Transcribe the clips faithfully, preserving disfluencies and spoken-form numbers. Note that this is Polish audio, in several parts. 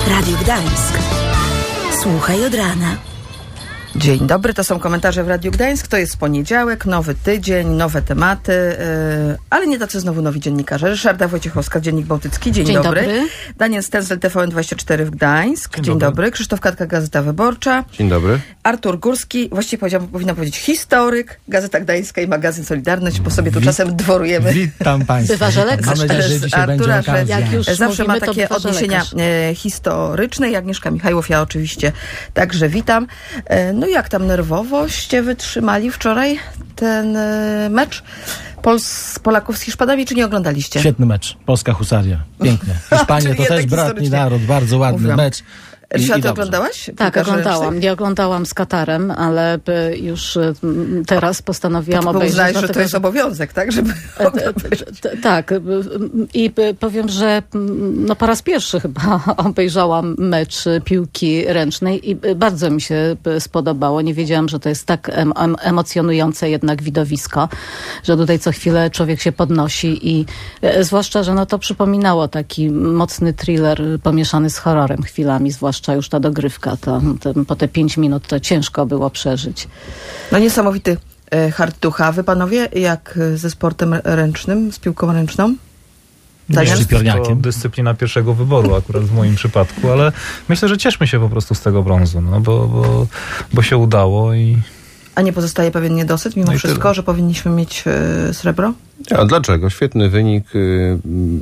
Radio Gdańsk. Słuchaj od rana. Dzień dobry, to są komentarze w Radiu Gdańsk. To jest poniedziałek, nowy tydzień, nowe tematy, yy, ale nie tacy znowu nowi dziennikarze. Ryszarda Wojciechowska, Dziennik Bałtycki. Dzień, Dzień dobry. dobry. Daniel Stęszel, T V N dwadzieścia cztery w Gdańsk. Dzień, Dzień dobry. dobry. Krzysztof Katka, Gazeta Wyborcza. Dzień dobry. Artur Górski, właściwie powiedział, powinna powiedzieć historyk, Gazeta Gdańska i magazyn Solidarność, bo sobie tu Wit- czasem dworujemy. Witam Państwa. Bywa, że lekko. Mam nadzieję, że dzisiaj Artura, będzie okazja. Jak już zawsze mówimy, ma takie odniesienia e, historyczne. I Agnieszka Michajłow, ja oczywiście także witam. E, no jak tam nerwowoście wytrzymali wczoraj ten e, mecz Pols- Polaków z Hiszpanami, czy nie oglądaliście? Świetny mecz. Polska husaria. Pięknie. Hiszpania to też bratni naród. Bardzo ładny Mówiłam. mecz. Ryszard, ty oglądałaś? Tak, oglądałam. Nie oglądałam z Katarem, ale już teraz postanowiłam obejrzeć. Uznałeś, że to jest obowiązek, tak? Żeby tak. I powiem, że no po raz pierwszy chyba obejrzałam mecz piłki ręcznej i bardzo mi się spodobało. Nie wiedziałam, że to jest tak em- emocjonujące jednak widowisko, że tutaj co chwilę człowiek się podnosi i zwłaszcza, że no to przypominało taki mocny thriller pomieszany z horrorem chwilami, zwłaszcza już ta dogrywka, to, to po te pięć minut to ciężko było przeżyć. No niesamowity e, hard ducha. Wy panowie, jak ze sportem ręcznym, z piłką ręczną? Jest to dyscyplina pierwszego wyboru akurat w moim przypadku, ale myślę, że cieszmy się po prostu z tego brązu, no, bo, bo, bo się udało i... A nie pozostaje pewien niedosyt mimo no wszystko, tyle. Że powinniśmy mieć e, srebro? A dlaczego? Świetny wynik, y,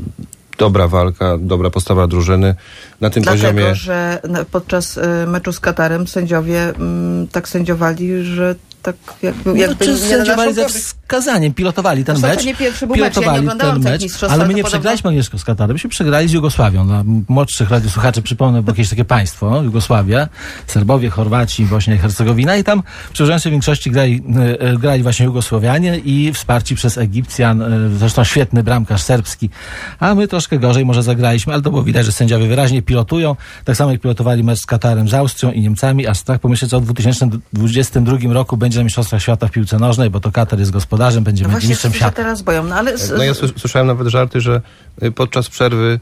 dobra walka, dobra postawa drużyny. Na tym Dlatego, poziomie... Dlatego, że podczas meczu z Katarem sędziowie m, tak sędziowali, że tak jakby... jakby no, nie sędziowali ze wskazaniem, pilotowali ten no, mecz. To nie pierwszy był pilotowali mecz, ja nie ten mecz, ale my nie przegraliśmy Agnieszko z Katarem, myśmy przegrali z Jugosławią. Dla młodszych radiosłuchaczy przypomnę, bo jakieś takie państwo, Jugosławia, Serbowie, Chorwaci, Bośnia i Hercegowina i tam w przeważającej większości grali, e, grali właśnie Jugosłowianie i wsparci przez Egipcjan, e, zresztą świetny bramkarz serbski, a my troszkę gorzej może zagraliśmy, ale to było widać, że sędziowie wyraźnie pilotują, tak samo jak pilotowali mecz z Katarem, z Austrią i Niemcami, aż tak pomyśleć, że w dwa tysiące dwudziestym drugim roku będzie na Mistrzostwach Świata w piłce nożnej, bo to Katar jest gospodarzem, będzie no mistrzem świata. Teraz boją, no ale... Z... No ja słyszałem nawet żarty, że podczas przerwy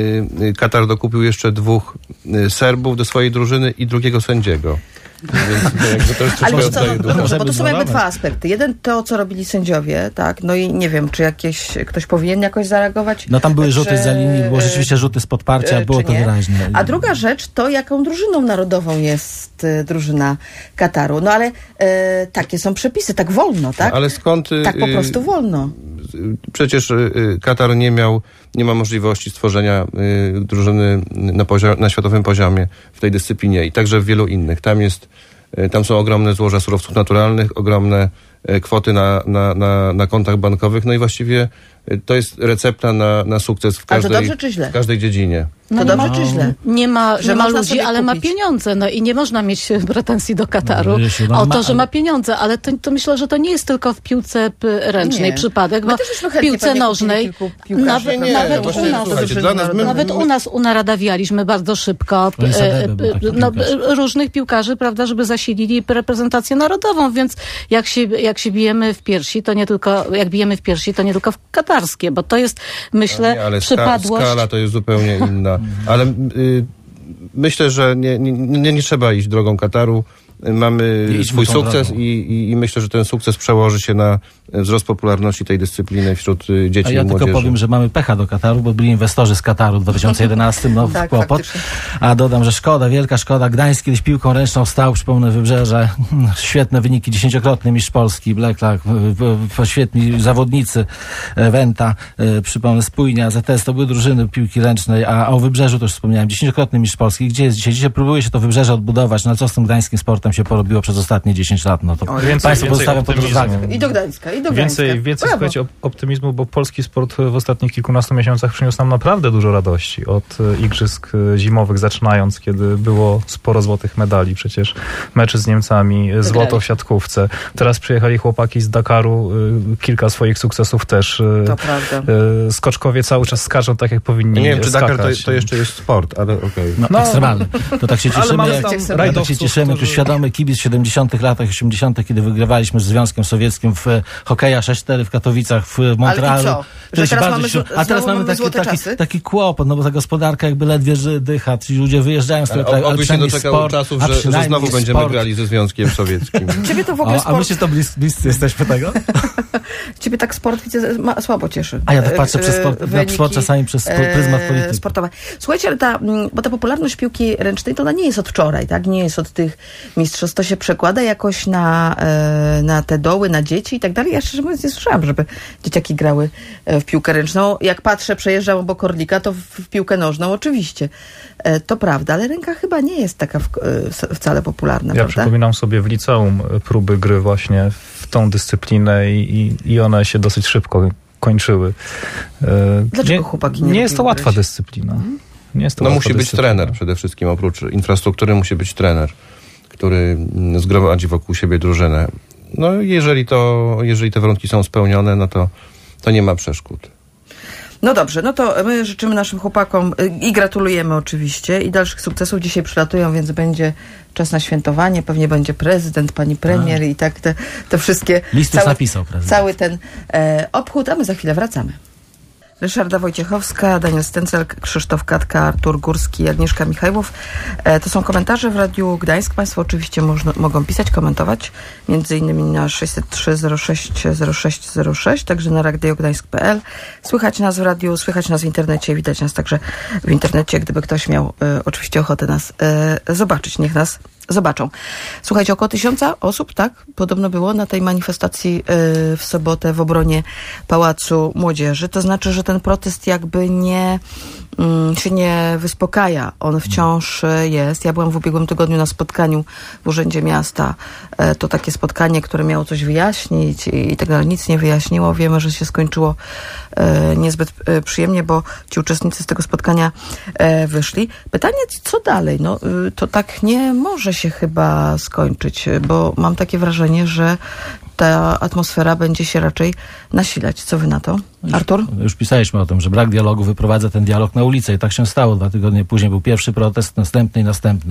y, Katar dokupił jeszcze dwóch y, Serbów do swojej drużyny i drugiego sędziego. Więc jakby to jest ale co, no, no, bo to są jakby dwa aspekty. Jeden to, co robili sędziowie, tak, no i nie wiem, czy jakieś, ktoś powinien jakoś zareagować. No tam były czy, rzuty za linii, było rzeczywiście rzuty z podparcia, było to wyraźnie. A druga rzecz to, jaką drużyną narodową jest y, drużyna Kataru. No ale y, takie są przepisy, tak wolno, tak? Ale skąd... Y, tak po prostu wolno. Przecież y, Katar nie miał, nie ma możliwości stworzenia y, drużyny na, poziom, na światowym poziomie w tej dyscyplinie i także w wielu innych. Tam jest, y, tam są ogromne złoża surowców naturalnych, ogromne y, kwoty na, na, na, na kontach bankowych, no i właściwie y, to jest recepta na, na sukces w każdej, Ale to dobrze czy źle? w każdej dziedzinie. No to dobrze ma, czy źle? Nie ma, że nie ma ludzi, ludzi, ale ma pieniądze. No i nie można mieć pretensji do Kataru no, o to, że ma pieniądze. Ale to, to myślę, że to nie jest tylko w piłce ręcznej nie. przypadek, bo w piłce nożnej nawet, nie, nawet, u nas, nas, nawet u nas unaradawialiśmy bardzo szybko e, no, różnych piłkarzy, prawda, żeby zasilili reprezentację narodową, więc jak się, jak się bijemy w piersi, to nie tylko, jak bijemy w piersi, to nie tylko w katarskie, bo to jest, myślę, nie, ale przypadłość. Skala to jest zupełnie inna. Ale y, myślę, że nie, nie, nie, nie trzeba iść drogą Kataru. Mamy swój sukces i, i, i myślę, że ten sukces przełoży się na wzrost popularności tej dyscypliny wśród dzieci i młodzieży. A ja tylko powiem, że mamy pecha do Kataru, bo byli inwestorzy z Kataru w dwa tysiące jedenastym, no w tak, kłopot. Faktycznie. A dodam, że szkoda, wielka szkoda. Gdańsk kiedyś piłką ręczną stał, przypomnę, Wybrzeże. Świetne wyniki, dziesięciokrotny mistrz Polski, Blacklak, świetni zawodnicy, Wenta, przypomnę, Spójnia, Z T S, to były drużyny piłki ręcznej, a, a o Wybrzeżu to już wspomniałem, dziesięciokrotny mistrz Polski. Gdzie jest dzisiaj? Dzisiaj próbuje się to Wybrzeże odbudować, no ale co z tym gdańskim sportem się porobiło przez ostatnie dziesięć lat, no to o, więcej, państwo pozostawiam pod rozwagę. I do Gdańska, i do Gdańska. Więcej, więcej słuchajcie, optymizmu, bo polski sport w ostatnich kilkunastu miesiącach przyniósł nam naprawdę dużo radości. Od igrzysk zimowych zaczynając, kiedy było sporo złotych medali. Przecież mecze z Niemcami, złoto w siatkówce. Teraz przyjechali chłopaki z Dakaru, kilka swoich sukcesów też. To prawda. Skoczkowie cały czas skaczą tak, jak powinni. Nie wiem, czy skakać. Dakar to, to jeszcze jest sport, ale okej. Okay. No, no ekstremalny. To tak się cieszymy, jak, tak się cieszymy, już świadomo świadomy kibic w siedemdziesiątych latach, osiemdziesiątych, kiedy wygrywaliśmy z Związkiem Sowieckim w hokeja sześć cztery w Katowicach, w Montrealu. Ale i co? Że teraz mamy, się, a teraz mamy taki, taki, taki kłopot, no bo ta gospodarka jakby ledwie dycha, ci ludzie wyjeżdżają z tego kraju, ale oby się doczekał sport, czasów, że, że znowu sport. będziemy grali ze Związkiem Sowieckim. Ciebie to w ogóle o, sport... A my się to blis, bliscy jesteśmy tego? Ciebie tak sport widzę, ma, słabo cieszy. A ja tak patrzę przez sport, na sport czasami przez pryzmat polityki. Sportowe. Słuchajcie, ale ta, bo ta popularność piłki ręcznej to ona nie jest od wczoraj, tak? Nie jest od tych mistrzostw. To się przekłada jakoś na, na te doły, na dzieci i tak dalej. Ja szczerze mówiąc nie słyszałam, żeby dzieciaki grały w piłkę ręczną. Jak patrzę, przejeżdżam obok Orlika, to w, w piłkę nożną oczywiście. To prawda, ale ręka chyba nie jest taka w, wcale popularna, ja prawda? przypominam sobie w liceum próby gry właśnie w tą dyscyplinę i, i one się dosyć szybko kończyły. Dlaczego nie, chłopaki nie Nie jest to łatwa gryźć? dyscyplina. Nie jest to No łatwa musi być dyscyplina. trener przede wszystkim, oprócz infrastruktury musi być trener, który zgromadzi wokół siebie drużynę. No jeżeli to, jeżeli te warunki są spełnione, no to, to nie ma przeszkód. No dobrze, no to my życzymy naszym chłopakom i gratulujemy oczywiście i dalszych sukcesów. Dzisiaj przylatują, więc będzie czas na świętowanie, pewnie będzie prezydent, pani premier a. i tak te, te wszystkie... List cały, napisał prezydent. Cały ten e, obchód, a my za chwilę wracamy. Ryszarda Wojciechowska, Daniel Stęcel, Krzysztof Katka, Artur Górski, Agnieszka Michajłow. E, to są komentarze w Radiu Gdańsk. Państwo oczywiście można, mogą pisać, komentować, między innymi na sześćset trzy zero sześć zero sześć zero sześć, także na radiogdańsk kropka p l. Słychać nas w radiu, słychać nas w internecie, widać nas także w internecie, gdyby ktoś miał e, oczywiście ochotę nas e, zobaczyć. Niech nas zobaczą. Słuchajcie, około tysiąca osób, tak? Podobno było na tej manifestacji yy, w sobotę w obronie Pałacu Młodzieży. To znaczy, że ten protest jakby nie yy, się nie wyspokaja. On wciąż yy, jest. Ja byłam w ubiegłym tygodniu na spotkaniu w Urzędzie Miasta. Yy, to takie spotkanie, które miało coś wyjaśnić i, i tak dalej. Nic nie wyjaśniło. Wiemy, że się skończyło yy, niezbyt yy, przyjemnie, bo ci uczestnicy z tego spotkania yy, wyszli. Pytanie, co dalej? No, yy, to tak nie może się chyba skończyć, bo mam takie wrażenie, że ta atmosfera będzie się raczej nasilać. Co wy na to? Już, Artur? Już pisaliśmy o tym, że brak dialogu wyprowadza ten dialog na ulicę i tak się stało. Dwa tygodnie później był pierwszy protest, następny i następny.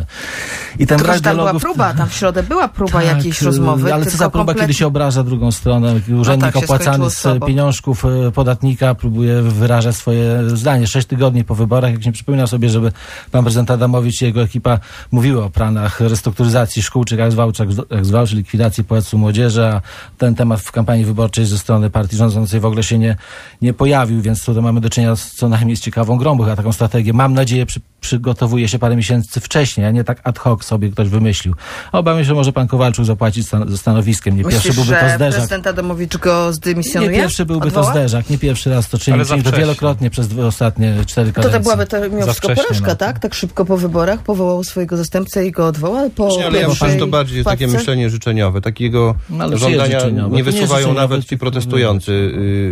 I ten Tylko, brak że tam dialogu... była próba, tam w środę była próba tak, jakiejś rozmowy. Ale co za próba, kompletnie... kiedy się obraża drugą stronę. Urzędnik no tak, opłacany z pieniążków podatnika próbuje wyrażać swoje zdanie. Sześć tygodni po wyborach, jak się przypomina sobie, żeby pan prezydent Adamowicz i jego ekipa mówiły o planach restrukturyzacji szkół, czy jak zwał, czy jak zwał, czy likwidacji Pałacu Młodzieży, a ten temat w kampanii wyborczej ze strony partii rządzącej w ogóle się nie, nie pojawił, więc tutaj mamy do czynienia z co najmniej z ciekawą grą, bo taką strategię, mam nadzieję, przy, przygotowuje się parę miesięcy wcześniej, a nie tak ad hoc sobie ktoś wymyślił. Obawiam się, że może pan Kowalczuk zapłacić stan- ze stanowiskiem. Nie Myślisz, pierwszy byłby że to zderzak. prezydent Adamowicz go zdymisjonuje? Nie pierwszy byłby Odwoła? to zderzak, nie pierwszy raz to czyni, czyni to wielokrotnie przez dwie ostatnie cztery kadencje. To, to byłaby to mimo wszystko porażka, no. tak? Tak szybko po wyborach powołał swojego zastępcę i go odwołał. Po Nie, ale ja myślę, że to bardziej jest takie władce? myślenie życzeniowe. Takiego No, żądania życzeniowe. nie To nie wysuwają jest nawet ci protestujący.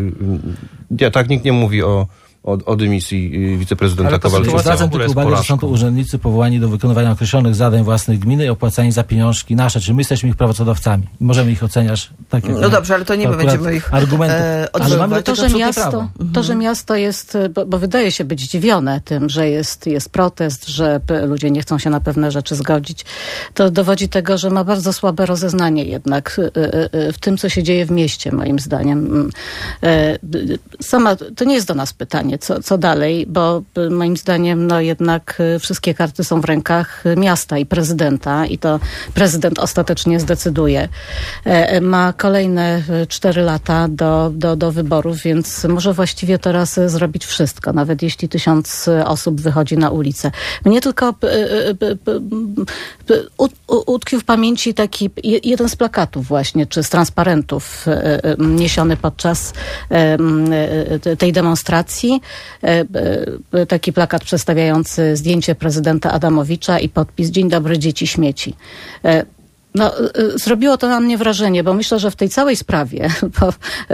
Ja, tak nikt nie mówi o, o, o dymisji wiceprezydenta Kowalczyka. Zwracam tylko uwagę, że są to urzędnicy powołani do wykonywania określonych zadań własnych gminy i opłacani za pieniążki nasze, czyli my jesteśmy ich prawodawcami. Możemy ich oceniać tak jak... No dobrze, ale to nie my będziemy ich argumenty. e, ale mamy to, że miasto, to, że miasto jest, bo, bo wydaje się być zdziwione tym, że jest, jest protest, że p- ludzie nie chcą się na pewne rzeczy zgodzić, to dowodzi tego, że ma bardzo słabe rozeznanie jednak y, y, y, w tym, co się dzieje w mieście, moim zdaniem. Y, y, sama, to nie jest do nas pytanie, co, co dalej, bo y, moim zdaniem no jednak y, wszystkie karty są w rękach miasta i prezydenta i to prezydent ostatecznie zdecyduje. Y, ma kolejne cztery lata do, do, do wyborów, więc może właściwie teraz zrobić wszystko, nawet jeśli tysiąc osób wychodzi na ulicę. Mnie tylko p, p, p, p, ut, utkwił w pamięci taki jeden z plakatów właśnie, czy z transparentów niesiony podczas tej demonstracji. Taki plakat przedstawiający zdjęcie prezydenta Adamowicza i podpis: Dzień dobry, dzieci śmieci. No, y, zrobiło to na mnie wrażenie, bo myślę, że w tej całej sprawie bo, y,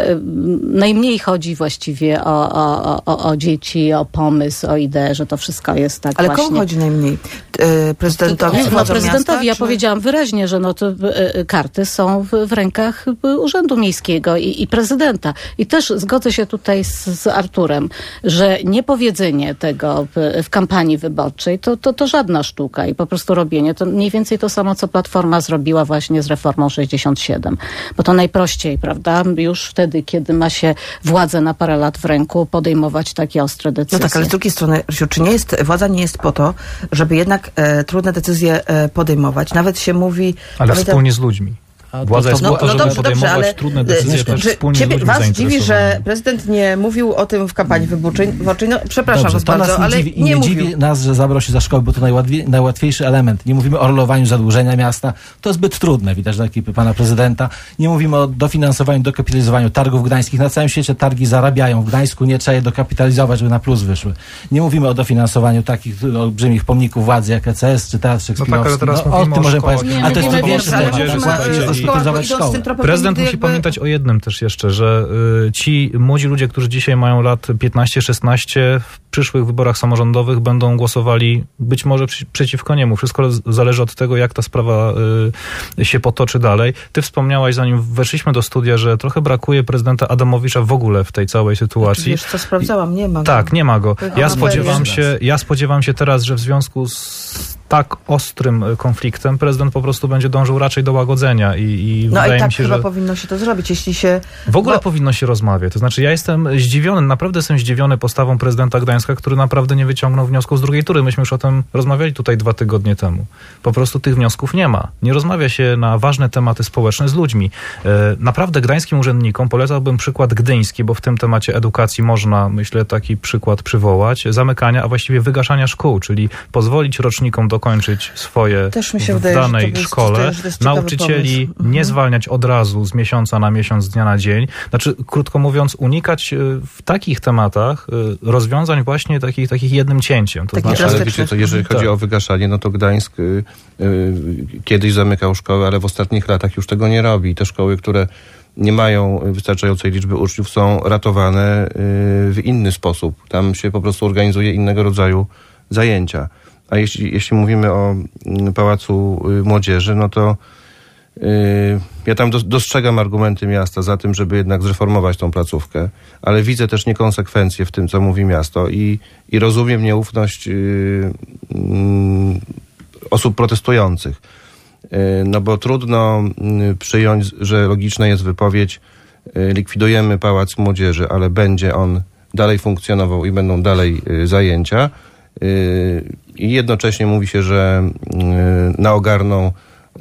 najmniej chodzi właściwie o, o, o, o dzieci, o pomysł, o ideę, że to wszystko jest tak Ale właśnie. komu chodzi najmniej? Y, prezydentowi? No, no, prezydentowi, miasta, ja czy... powiedziałam wyraźnie, że no to y, y, karty są w, w rękach y, Urzędu Miejskiego i, i prezydenta. I też zgodzę się tutaj z, z Arturem, że niepowiedzenie tego w, w kampanii wyborczej to, to, to żadna sztuka i po prostu robienie to mniej więcej to samo, co Platforma zrobiła właśnie z reformą sześćdziesiąt siedem. Bo to najprościej, prawda? Już wtedy, kiedy ma się władzę na parę lat w ręku, podejmować takie ostre decyzje. No tak, ale z drugiej strony, Rysiu, czy nie jest, władza nie jest po to, żeby jednak e, trudne decyzje e, podejmować. Nawet się mówi... Ale pamiętam, wspólnie z ludźmi. A Władza to- jest to- po to, no żeby dobrze, podejmować dobrze, ale trudne decyzje czy też wspólnie ciebie, z ludźmi was dziwi, że zainteresowanymi. prezydent nie mówił o tym w kampanii wyborczej? wyborczej? No, przepraszam Dobrze, was to nas bardzo, nie ale dziwi, i nie nie mówił. dziwi nas, że zabrał się za szkoły, bo to najłatwiej, najłatwiejszy element. Nie mówimy o rolowaniu zadłużenia miasta. To zbyt trudne, widać na ekipy pana prezydenta. Nie mówimy o dofinansowaniu, dokapitalizowaniu targów gdańskich. Na całym świecie targi zarabiają. W Gdańsku nie trzeba je dokapitalizować, żeby na plus wyszły. Nie mówimy o dofinansowaniu takich olbrzymich pomników władzy jak E C S czy Teatr No tak, Szekspirowski. ale teraz No, o mówimy tym o możemy szkołach. powiedzieć. Nie, A to jest mówimy o największy szkołach, temat. mówimy Łatwiej o jest szkołach, hospitalizować idąc szkołę. tym tropem, Prezydent nigdy musi jakby- pamiętać o jednym też jeszcze, że y, ci młodzi ludzie, którzy dzisiaj mają lat piętnaście szesnaście, w przyszłych wyborach samorządowych będą głosowali być może przy, przeciwko niemu. Wszystko z- zależy od tego, jak ta sprawa y, się potoczy dalej. Ty wspomniałaś, zanim weszliśmy do studia, że trochę brakuje prezydenta Adamowicza w ogóle w tej całej sytuacji. Wiesz co, sprawdzałam, nie ma go. Tak, nie ma go. Pojechał Ja na spodziewam ferie. się, ja spodziewam się teraz, że w związku z tak ostrym y, konfliktem prezydent po prostu będzie dążył raczej do łagodzenia i, i No wydaje i tak mi się, chyba że powinno się to zrobić, jeśli się... w ogóle bo- powinno się rozmawiać. To znaczy ja jestem zdziwiony, naprawdę jestem zdziwiony postawą prezydenta Gdańska, który naprawdę nie wyciągnął wniosków z drugiej tury. Myśmy już o tym rozmawiali tutaj dwa tygodnie temu. Po prostu tych wniosków nie ma. Nie rozmawia się na ważne tematy społeczne z ludźmi. E, Naprawdę gdańskim urzędnikom polecałbym przykład gdyński, bo w tym temacie edukacji można, myślę, taki przykład przywołać. Zamykania, a właściwie wygaszania szkół, czyli pozwolić rocznikom dokończyć swoje Też mi się w wydaje, że to danej jest- szkole. że to jest ciekawy Nauczycieli pomysł. Mhm. nie zwalniać od razu z miesiąca na miesiąc, z dnia na dzień. Znaczy, krótko mówiąc, unikać y, w takich tematach y, rozwiązań właśnie takich, takich jednym cięciem. To Taki znaczy, Ale drastyczny. wiecie co, jeżeli chodzi Tak. o wygaszanie, no to Gdańsk y, y, kiedyś zamykał szkoły, ale w ostatnich latach już tego nie robi. Te szkoły, które nie mają wystarczającej liczby uczniów, są ratowane y, w inny sposób. Tam się po prostu organizuje innego rodzaju zajęcia. A jeśli, jeśli mówimy o mm, Pałacu y, Młodzieży, no to y, ja tam dos- dostrzegam argumenty miasta za tym, żeby jednak zreformować tą placówkę, ale widzę też niekonsekwencje w tym, co mówi miasto i, i rozumiem nieufność y, mm, osób protestujących. Y, no bo trudno y, przyjąć, że logiczna jest wypowiedź, y, likwidujemy Pałac Młodzieży, ale będzie on dalej funkcjonował i będą dalej y, zajęcia. Y, I jednocześnie mówi się, że y, na Ogarną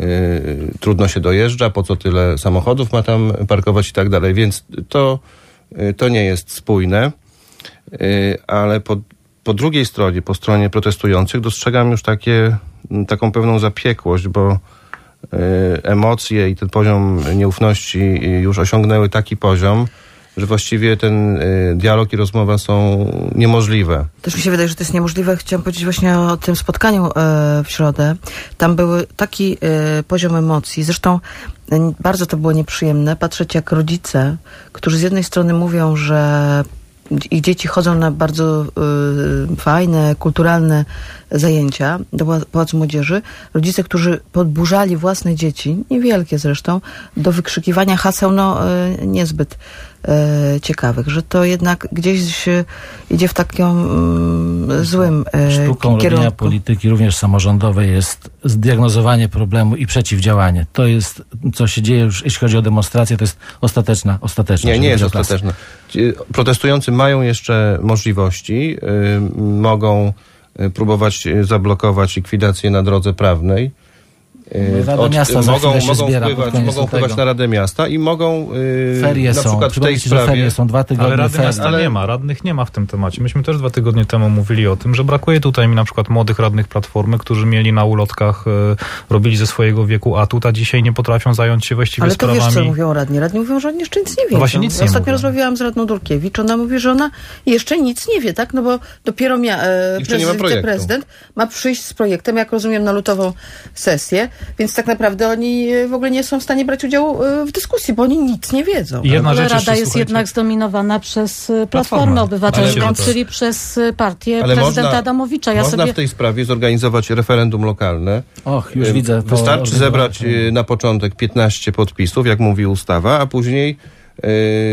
y, trudno się dojeżdża, po co tyle samochodów ma tam parkować i tak dalej, więc to, y, to nie jest spójne, y, ale po, po drugiej stronie, po stronie protestujących dostrzegam już takie, m, taką pewną zapiekłość, bo y, emocje i ten poziom nieufności y, już osiągnęły taki poziom, że właściwie ten y, dialog i rozmowa są niemożliwe. Też mi się wydaje, że to jest niemożliwe. Chciałam powiedzieć właśnie o tym spotkaniu e, w środę. Tam był taki e, poziom emocji. Zresztą e, bardzo to było nieprzyjemne patrzeć, jak rodzice, którzy z jednej strony mówią, że ich dzieci chodzą na bardzo y, fajne, kulturalne zajęcia do Pała- Pałacu Młodzieży. Rodzice, którzy podburzali własne dzieci, niewielkie zresztą, do wykrzykiwania haseł no, y, niezbyt y, ciekawych, że to jednak gdzieś y, idzie w takim y, złym y, Sztuką robienia kierunku. polityki, również samorządowej, jest zdiagnozowanie problemu i przeciwdziałanie. To jest, co się dzieje już, jeśli chodzi o demonstrację, to jest ostateczna, ostateczna. Nie, nie jest jeżeli chodzi o klasę. ostateczne. Ci protestujący mają jeszcze możliwości, y, mogą y, próbować y, zablokować likwidację na drodze prawnej. Y, Rada Miasta za mogą chwilę się mogą zbiera pod wpływać, koniec mogą lutego. wpływać na Radę Miasta i mogą y, Ferie na są. przykład w tej Przypomnijcie, że sprawie... ferie są dwa tygodnie Ale Rady ferii. Miasta ale- nie ma, radnych nie ma w tym temacie. Myśmy też dwa tygodnie temu mówili o tym, że brakuje tutaj mi na przykład młodych radnych Platformy, którzy mieli na ulotkach, e, robili ze swojego wieku atut, a dzisiaj nie potrafią zająć się właściwie Ale to sprawami. wiesz, co mówią radni. Radni mówią, że oni jeszcze nic nie wiedzą. właśnie nic nie Ostatnio mówią. rozmawiałam z radną Durkiewicz. Ona mówi, że ona jeszcze nic nie wie, tak? No bo dopiero mia, e, Jeszcze nie ma prezydent, projektu. prezydent ma przyjść z projektem, jak rozumiem, na lutową sesję. Więc tak naprawdę oni w ogóle nie są w stanie brać udziału w dyskusji, bo oni nic nie wiedzą. I jedna Ale rzecz Rada jeszcze, jest słuchajcie, jednak zdominowana przez Platformę Platformę. Obywatelską, Ale- czyli przez partię Ale prezydenta można, Adamowicza. Ja można sobie... w tej sprawie zorganizować referendum lokalne. Och, już E, widzę. to Wystarczy organizowane. zebrać e, na początek piętnaście podpisów, jak mówi ustawa, a później e,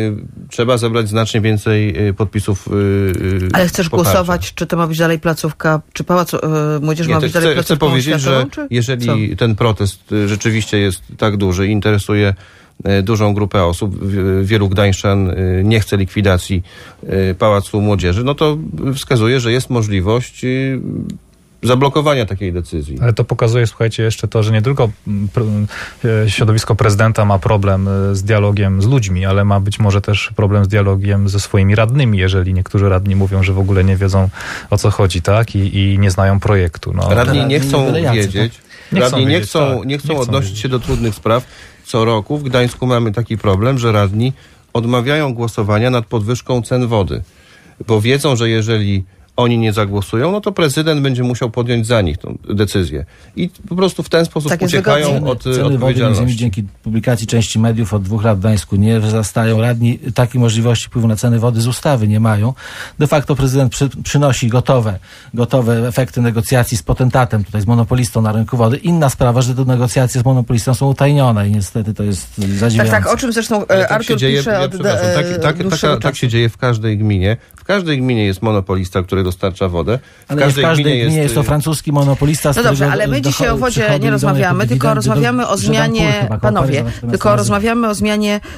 trzeba zebrać znacznie więcej e, podpisów. E, Ale chcesz poparcia. głosować, czy to ma być dalej placówka, czy Pałac e, Młodzieży Nie, ma to być dalej chcę, placówką chcę powiedzieć, że oświatową, czy jeżeli co? ten protest e, rzeczywiście jest tak duży, interesuje e, dużą grupę osób, w- wielu gdańszczan e, nie chce likwidacji e, Pałacu Młodzieży, no to wskazuje, że jest możliwość e, zablokowania takiej decyzji. Ale to pokazuje, słuchajcie, jeszcze to, że nie tylko mm, pr- e, środowisko prezydenta ma problem e, z dialogiem z ludźmi, ale ma być może też problem z dialogiem ze swoimi radnymi, jeżeli niektórzy radni mówią, że w ogóle nie wiedzą, o co chodzi, tak? I, i nie znają projektu. No, Radni nie radni chcą byle jacy, wiedzieć, Nie chcą radni nie wiedzieć, chcą, tak. nie chcą Nie chcą odnosić wiedzieć. się do trudnych spraw. Co roku w Gdańsku mamy taki problem, że radni odmawiają głosowania nad podwyżką cen wody, bo wiedzą, że jeżeli oni nie zagłosują, no to prezydent będzie musiał podjąć za nich tą decyzję. I po prostu w ten sposób Tak jest uciekają wygodniej. od Ceny e, wody między innymi odpowiedzialności. dzięki publikacji części mediów od dwóch lat w Gdańsku nie wzrastają. Radni takiej możliwości wpływu na ceny wody z ustawy nie mają. De facto prezydent przy, przynosi gotowe, gotowe efekty negocjacji z potentatem, tutaj z monopolistą na rynku wody. Inna sprawa, że te negocjacje z monopolistą są utajnione i niestety to jest Tak, zadziwiające. tak, o czym zresztą Ale e, tak Artur się dzieje, pisze ja od, przepraszam, e, tak, tak, od dłuższego taka, tak czasu. się dzieje w każdej gminie. W każdej gminie jest monopolista, który dostarcza wodę. W Ale nie w każdej gminie jest to y, francuski monopolista. z No dobrze, którego ale my docho- dzisiaj o wodzie przychody nie idą rozmawiamy, jako tylko dywidendy rozmawiamy do o zmianie, Żedanpół chyba, panowie, Kołparyza, natomiast tylko nazywa. rozmawiamy o zmianie e,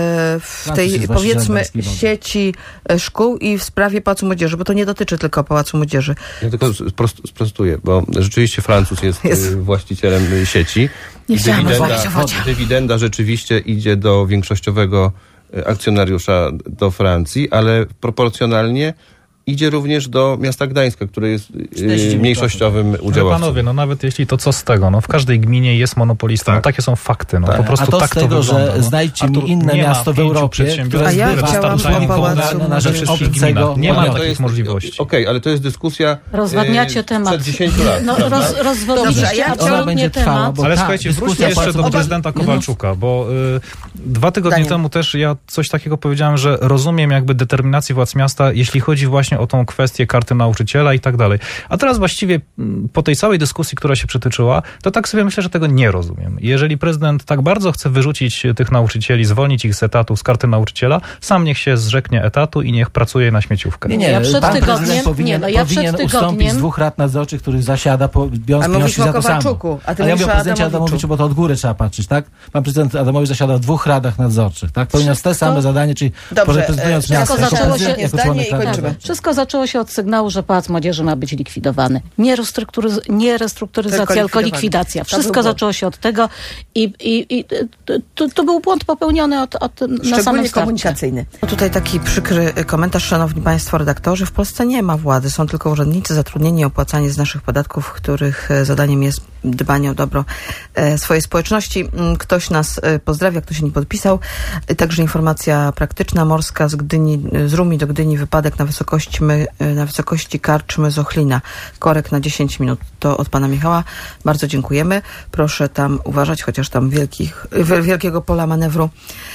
w Francuz tej, jest właścicielem powiedzmy, Gdańskiej Wody. sieci e, szkół i w sprawie Pałacu Młodzieży, bo to nie dotyczy tylko Pałacu Młodzieży. Ja tylko sprost- sprostuję, bo rzeczywiście Francuz jest, Jest. y, właścicielem y, sieci. Nie I chciałam dywidenda, rozmawiać o wodzie. dywidenda rzeczywiście idzie do większościowego y, akcjonariusza do Francji, ale proporcjonalnie idzie również do miasta Gdańska, które jest y, czterdzieści dziewięć mniejszościowym Ale udziałowcem. panowie, no nawet jeśli to co z tego, no w każdej gminie jest monopolista, no Tak. takie są fakty, no Tak. po prostu A to tak z tego, to wygląda. że no. znajdźcie A tu mi inne nie ma miasto w pięciu Europie, przedsiębiorstw, które A ja które chciałam dostarczają o Pałacu wodę na we rzecz wszystkich obcego gminach. Nie ma podmiotu. takich możliwości. Okej, ale to jest dyskusja Rozwadniacie y, temat. sprzed dziesięciu lat. No, prawda? roz, Dobrze, a rozwodniliście ja chciałam- Ona absolutnie będzie trwała, temat. bo Ale ta słuchajcie, dyskusja wróćmy jeszcze Pałacu do Wody- prezydenta jedno- Kowalczuka, bo y, dwa tygodnie Daniel. temu też ja coś takiego powiedziałem, że rozumiem jakby determinację władz miasta, jeśli chodzi właśnie o tą kwestię karty nauczyciela i tak dalej. A teraz właściwie mm, po tej całej dyskusji, która się przytyczyła, to tak sobie myślę, że tego nie rozumiem. Jeżeli prezydent tak bardzo chce wyrzucić tych nauczycieli, zwolnić ich z etatu, z karty nauczyciela, sam niech się zrzeknie etatu i niech pracuje na śmieciówkę. Nie, nie, Ja przed pan tygodniem- prezydent powinien, nie, no ja przed powinien ustąpić tygodniem- z dwóch rad nadzorczych, których zasiada, po, biorąc A pieniążki mówiliśmy za o to samo. Kowalczuku, a ty Ale ja mówisz mówię o o prezydencie Adamowiczu. Adamowiczu, bo to od góry trzeba patrzeć, tak? Pan prezydent Adamowicz zasiada w dwóch radach nadzorczych, tak? Powinien te same zadanie, czyli Dobrze, reprezentując e, miasto wszystko jako zaczęło prezydent, się- jako zdanie członek i Rady kończymy. Nadzorczej. Wszystko zaczęło się od sygnału, że Pałac Młodzieży ma być likwidowany. Nie, restrukturyz- nie restrukturyzacja, Tylko tylko likwidowany. likwidacja. To był Wszystko błąd. zaczęło się od tego i, i, i to, to był błąd popełniony od, od, na samym Szczególnie starcie. komunikacyjny. No tutaj taki przykry komentarz, szanowni państwo redaktorzy. W Polsce nie ma władzy, są tylko urzędnicy zatrudnieni i opłacani z naszych podatków, których e, zadaniem jest dbanie o dobro e, swojej społeczności. Mm, Ktoś nas e, pozdrawia, ktoś się nie podpisał. E, Także informacja praktyczna, morska z Gdyni, z Rumi do Gdyni, wypadek na wysokości, my, e, na wysokości Karczmy z Ochlina. Korek na dziesięć minut. To od pana Michała. Bardzo dziękujemy. Proszę tam uważać, chociaż tam wielkich, wi- wielkiego pola manewru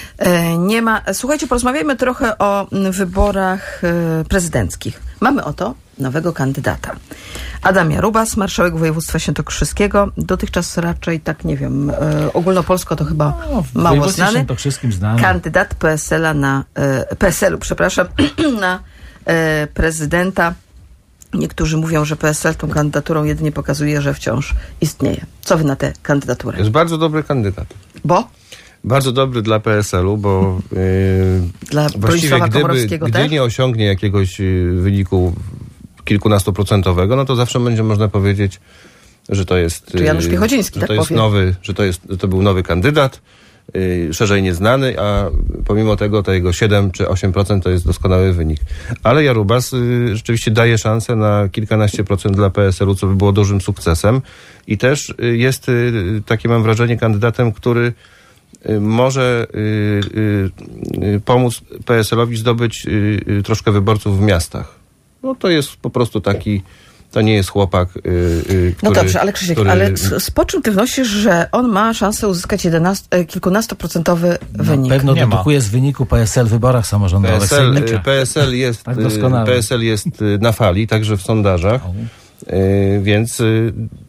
e, nie ma. Słuchajcie, porozmawiajmy trochę o mm, wyborach e, prezydenckich. Mamy oto nowego kandydata. Adam Jarubas, marszałek województwa świętokrzyskiego. Dotychczas raczej, tak nie wiem, e, ogólnopolsko to chyba No, w mało województwie znany. świętokrzyskim znany. Kandydat P S L-a na, e, P S L-u, przepraszam, na e, prezydenta. Niektórzy mówią, że P S L tą kandydaturą jedynie pokazuje, że wciąż istnieje. Co wy na tę kandydaturę? Jest bardzo dobry kandydat. Bo? Bardzo dobry dla P S L-u, bo yy, Dla właściwie Bronisława gdyby, Komorowskiego gdy też? nie osiągnie jakiegoś yy, wyniku kilkunastoprocentowego, no to zawsze będzie można powiedzieć, że to jest... Czy Janusz yy, Piechodziński, że tak to jest powiem. nowy, że to, jest, to był nowy kandydat, yy, szerzej nieznany, a pomimo tego to jego siedem czy osiem procent to jest doskonały wynik. Ale Jarubas yy, rzeczywiście daje szansę na kilkanaście procent dla P S L-u, co by było dużym sukcesem. I też yy, jest, yy, takie mam wrażenie, kandydatem, który yy, może yy, yy, pomóc P S L-owi zdobyć yy, yy, troszkę wyborców w miastach. No to jest po prostu taki To nie jest chłopak, yy, yy, który... No dobrze, ale Krzysiek, który... ale c- z po czym ty wnosisz, że on ma szansę uzyskać jedenasto, kilkunastoprocentowy wynik? Na pewno Nie ma. dedukuje z wyniku P S L w wyborach samorządowych. P S L, sejmika. P S L jest, Tak doskonale. P S L jest na fali, także w sondażach, yy, więc yy,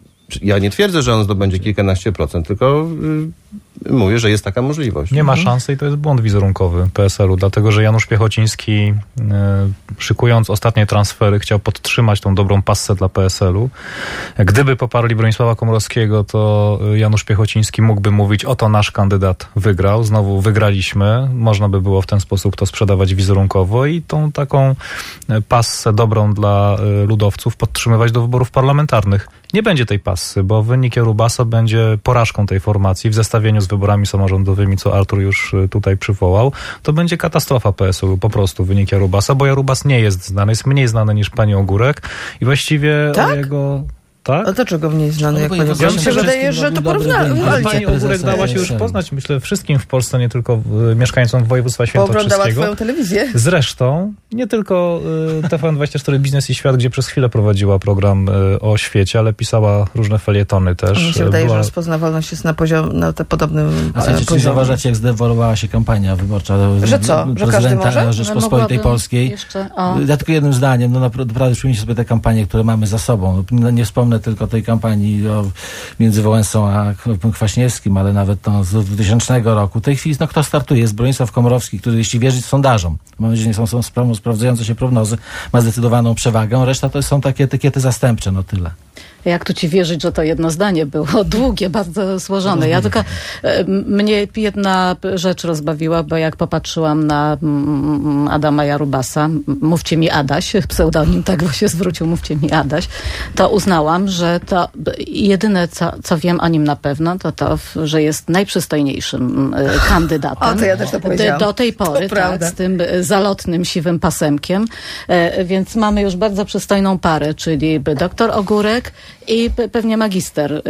ja nie twierdzę, że on zdobędzie kilkanaście procent, tylko yy, mówię, że jest taka możliwość. Nie ma szansy i to jest błąd wizerunkowy P S L-u, dlatego że Janusz Piechociński, e, szykując ostatnie transfery, chciał podtrzymać tą dobrą passę dla P S L-u. Gdyby poparli Bronisława Komorowskiego, to Janusz Piechociński mógłby mówić, oto nasz kandydat wygrał, znowu wygraliśmy. Można by było w ten sposób to sprzedawać wizerunkowo i tą taką passę dobrą dla ludowców podtrzymywać do wyborów parlamentarnych. Nie będzie tej passy, bo wynik Jarubasa będzie porażką tej formacji w zestawieniu z wyborami samorządowymi, co Artur już tutaj przywołał. To będzie katastrofa P S L-u, po prostu wynik Jarubasa, bo Jarubas nie jest znany, jest mniej znany niż pani Ogórek i właściwie Tak? o jego... Tak? A dlaczego mniej znany? Jak No, pani bo Ogórek? ja Mi się myślę, że wydaje, że to robił dobry porównalnie. wynik. Ale Pani pani Ogórek prezesa dała się już Sejmu. poznać, myślę, wszystkim w Polsce, nie tylko y, mieszkańcom województwa Pooglądała świętokrzyskiego. twoją telewizję. Zresztą nie tylko y, T V N dwadzieścia cztery Biznes i Świat, gdzie przez chwilę prowadziła program y, o świecie, ale pisała różne felietony też. Mi się wydaje, Była... że rozpoznawalność jest na poziom, na te podobnym A słuchajcie, czy poziomie. zauważacie, jak zdewoluowała się kampania wyborcza Że co? Że każdy prezydenta może? Rzeczpospolitej Mogłabym Polskiej? Jeszcze, o. Ja tylko jednym zdaniem, no naprawdę przypomnijcie sobie te kampanie, które mamy za sobą. No, nie wspomnę tylko tej kampanii o, między Wałęsą a Kwaśniewskim, ale nawet to z dwutysięcznego roku. W tej chwili, no kto startuje? Jest Bronisław Komorowski, który, jeśli wierzyć sondażom, mam nadzieję, że nie są, są spra- sprawdzające się prognozy, ma zdecydowaną przewagę. Reszta to są takie etykiety zastępcze, no tyle. Jak tu ci wierzyć, że to jedno zdanie było długie, bardzo złożone. Ja tylko, e, mnie jedna rzecz rozbawiła, bo jak popatrzyłam na mm, Adama Jarubasa, mówcie mi Adaś, pseudonim, tak bo się zwrócił, mówcie mi Adaś, to uznałam, że to jedyne, co, co wiem o nim na pewno, to to, że jest najprzystojniejszym e, kandydatem. O, to ja też to powiedziałam. Do tej pory, To tak, prawda. z tym zalotnym, siwym pasemkiem. E, więc mamy już bardzo przystojną parę, czyli doktor Ogórek i pe- pewnie magister y,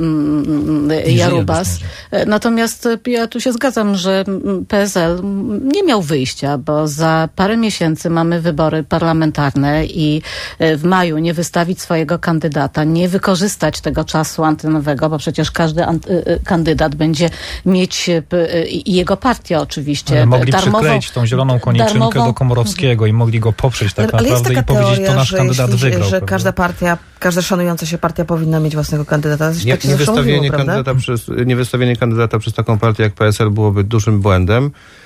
y, y, Jarubas. Natomiast ja tu się zgadzam, że P S L nie miał wyjścia, bo za parę miesięcy mamy wybory parlamentarne i w maju nie wystawić swojego kandydata, nie wykorzystać tego czasu antenowego, bo przecież każdy an- kandydat będzie mieć i jego partia oczywiście Ale mogli darmową, przykleić tą zieloną koniczynkę darmową, do Komorowskiego i mogli go poprzeć tak Ale, ale jest naprawdę taka i powiedzieć, teoria, to nasz że, kandydat jeśli, wygrał. że prawda? każda partia, każda szanująca się partia powinna mieć własnego kandydata. Coś Nie, tak się nie, zresztą wystawienie mówiło, prawda? kandydata przez, nie wystawienie kandydata przez taką partię jak P S L byłoby dużym błędem,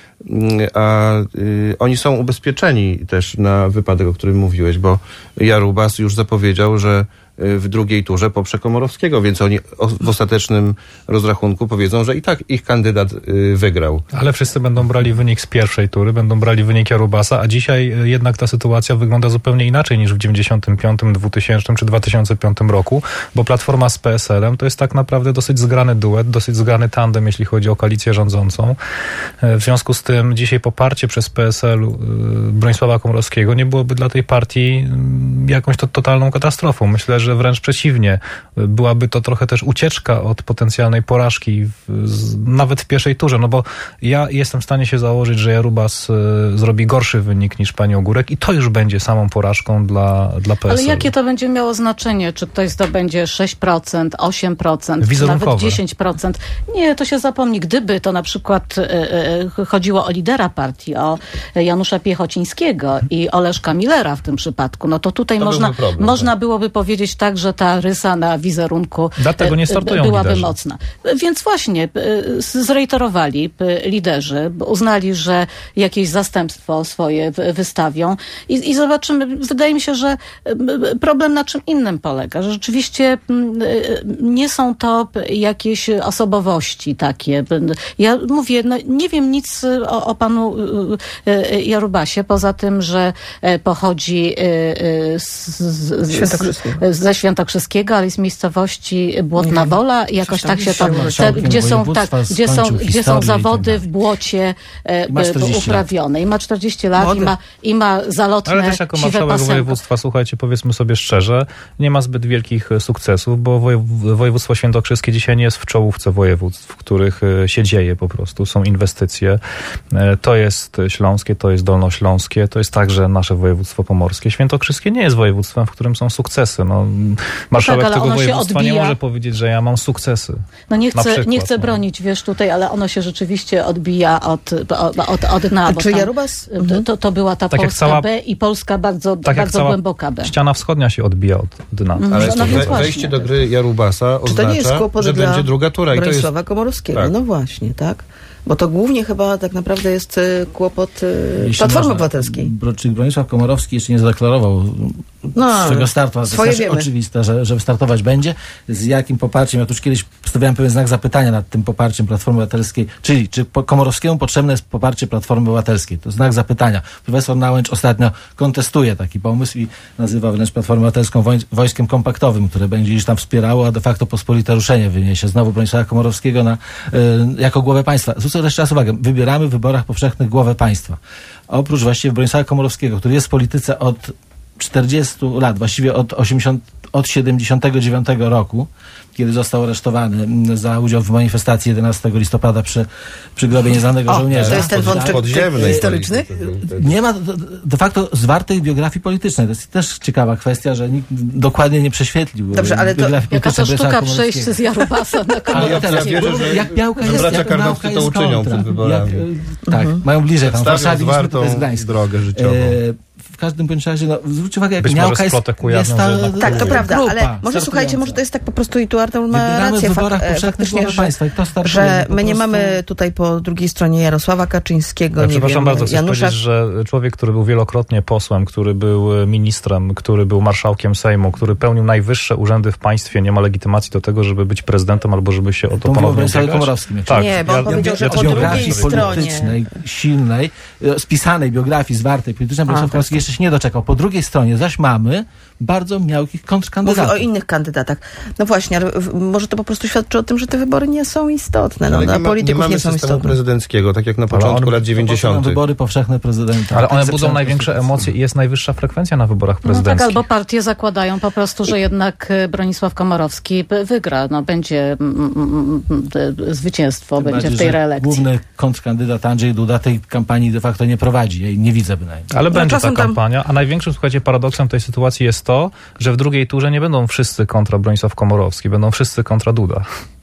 Mm, a y, oni są ubezpieczeni też na wypadek, o którym mówiłeś, bo Jarubas już zapowiedział, że y, w drugiej turze poprze Komorowskiego, więc oni o, w ostatecznym rozrachunku powiedzą, że i tak ich kandydat y, wygrał. Ale wszyscy będą brali wynik z pierwszej tury, będą brali wynik Jarubasa, a dzisiaj y, jednak ta sytuacja wygląda zupełnie inaczej niż w dziewięćdziesiątym piątym, dwutysięcznym czy dwa tysiące piątym roku, bo Platforma z P S L-em to jest tak naprawdę dosyć zgrany duet, dosyć zgrany tandem, jeśli chodzi o koalicję rządzącą. Y, W związku z tym dzisiaj poparcie przez P S L y, Bronisława Komorowskiego nie byłoby dla tej partii y, jakąś to, totalną katastrofą. Myślę, że wręcz przeciwnie. Y, Byłaby to trochę też ucieczka od potencjalnej porażki w, z, nawet w pierwszej turze, no bo ja jestem w stanie się założyć, że Jarubas y, zrobi gorszy wynik niż pani Ogórek i to już będzie samą porażką dla, dla P S L-u. Ale jakie to będzie miało znaczenie? Czy ktoś zdobędzie sześć procent, osiem procent, czy Wizerunkowe. nawet dziesięć procent? Nie, to się zapomni. Gdyby to na przykład e, e, chodziło o lidera partii, o Janusza Piechocińskiego i o Leszka Millera w tym przypadku, no to tutaj To można, byłby problem, można tak. byłoby powiedzieć tak, że ta rysa na wizerunku Dlatego nie e, startują byłaby liderzy. mocna. Więc właśnie e, zrejtorowali e, liderzy, uznali, że jakieś zastępstwo swoje w- wystawią i, i zobaczymy. Wydaje mi się, że m, problem na czym innym polega, że rzeczywiście m, y, nie są to p- jakieś osobowości takie. Ja mówię, no, nie wiem nic o, o panu y, y, Jarubasie, poza tym, że e, pochodzi y, y, z, z, z, Świętokrzyskiego. z, ze Świętokrzyskiego, ale z miejscowości Błotna Wola. I jakoś tak się tam, marszałkiem te, gdzie są, województwa, tak, gdzie są, skończył gdzie są historię i zawody tak w błocie e, I ma czterdzieści uprawione. I ma czterdzieści lat Młody. i ma, i ma zalotne Ale też jako siwe marszałek pasemka. województwa, słuchajcie, powiedzmy sobie szczerze, nie ma zbyt wielkich e, sukcesów, bo wojew- województwo świętokrzyskie dzisiaj nie jest w czołówce województw, w których e, się dzieje po prostu. Są inwestycje. E, to jest śląskie, to jest dolnośląskie, to jest także nasze województwo pomorskie. Świętokrzyskie nie jest województwem, w którym są sukcesy. No, marszałek ale tego ono się województwa nie odbija. może powiedzieć, że ja mam sukcesy. No nie Na chcę, przykład, nie chcę no. bronić, wiesz, tutaj, ale ono się rzeczywiście odbija od, od, od, od dna. bo Czy tam, Jarubas... to, to, to była ta Tak jak Polska cała- B i Polska bardzo, Tak jak bardzo cała głęboka B. ściana wschodnia się odbija od dna. Mhm. Ale No, to no więc we, właśnie. wejście do gry Jarubasa Czy to nie jest oznacza, kłopot że dla będzie druga tura. I to jest, Bronisława Komorowskiego? Tak. No właśnie, tak? Bo to głównie chyba tak naprawdę jest y, kłopot y, Jeśli Platformy można, Obywatelskiej. Bro- Czy Bronisław Komorowski jeszcze nie zadeklarował No, swego startu, ale to swoje jest też wiemy. oczywiste, że, że startować będzie. Z jakim poparciem? Ja tu już kiedyś stawiałem pewien znak zapytania nad tym poparciem Platformy Obywatelskiej, czyli czy po Komorowskiemu potrzebne jest poparcie Platformy Obywatelskiej? To znak zapytania. Profesor Nałęcz ostatnio kontestuje taki pomysł i nazywa wręcz Platformę Obywatelską woj- wojskiem kompaktowym, które będzie gdzieś tam wspierało, a de facto pospolite ruszenie wyniesie znowu Bronisława Komorowskiego na, y, jako głowę państwa. Zwrócę jeszcze raz uwagę, wybieramy w wyborach powszechnych głowę państwa. Oprócz właściwie Bronisława Komorowskiego, który jest w polityce od czterdziestu lat, właściwie od, osiemdziesiąt, od siedemdziesiątego dziewiątego roku, kiedy został aresztowany mm, za udział w manifestacji jedenastego listopada przy, przy grobie nieznanego O, żołnierza. to jest ten wątek podziemnej historyczny? polityce. Nie ma de- de facto zwartej biografii politycznej. To jest też ciekawa kwestia, że nikt dokładnie nie prześwietlił Dobrze, ale to biografii Jaka to politycznej sztuka Bronisława przejść z Jarubasa na Ale Komorowskiego. teraz, ja wierzę, że- jak białka że jest, bracia jak Karnowscy nauka to jest uczynią kontra. przed wyborami. Jak, tak, mają bliżej tam w Przedstawią Warszawie niż my zwartą tutaj z Gdańska. drogę życiową. E, w każdym bądź razie, no, zwróćcie uwagę, jak Być może miałka jest, splotek ujawnią, jest ta że jednak- Tak, to e, prawda, grupa ale może słuchajcie, startująca. może to jest tak po prostu i tu Artur ma Wybieramy rację w wyborach fak- e, powszechnych faktycznie, głowę że, państwa i kto startuje, że po my nie prostu- mamy tutaj po drugiej stronie Jarosława Kaczyńskiego, Ja nie przepraszam wiem, bardzo, chcę Janusza... powiedzieć, że człowiek, który był wielokrotnie posłem, który był ministrem, który był marszałkiem Sejmu, który pełnił najwyższe urzędy w państwie, nie ma legitymacji do tego, żeby być prezydentem albo żeby się o to To mówię o ponownie Bronisławie ubiegać. Komorowskim. Tak, Nie, bo on powiedział, że też po nie drugiej mówię, stronie. politycznej, silnej, e, spisanej biografii zwartej politycznej, Bronisław tak. Komorowski jeszcze się nie doczekał. Po drugiej stronie zaś mamy bardzo miałkich Mówię kontrkandydatów. o innych kandydatach. No właśnie, ale w- może to po prostu świadczy o tym, że te wybory nie są istotne. No, Ale dla nie, ma, nie polityków mamy nie są systemu istotne. prezydenckiego, tak jak na Ale początku on- lat Po prostu dziewięćdziesiątych. wybory powszechne prezydenta. Ale one Tak, budzą zapisane największe konstytucją. emocje i jest najwyższa frekwencja na wyborach No tak, prezydenckich. albo partie zakładają po prostu, że jednak e, Bronisław Komorowski b- wygra. No, będzie mm, mm, mm, zwycięstwo, Tym będzie bardziej, w tej że reelekcji. Główny kontrkandydat Andrzej Duda tej kampanii de facto nie prowadzi. Ja jej nie widzę bynajmniej. Ale No, będzie ta czasem tam- kampania, a największym, słuchajcie, paradoksem tej sytuacji jest to, że w drugiej turze nie będą wszyscy kontra Bronisław Komorowski, będą wszyscy kontra Duda.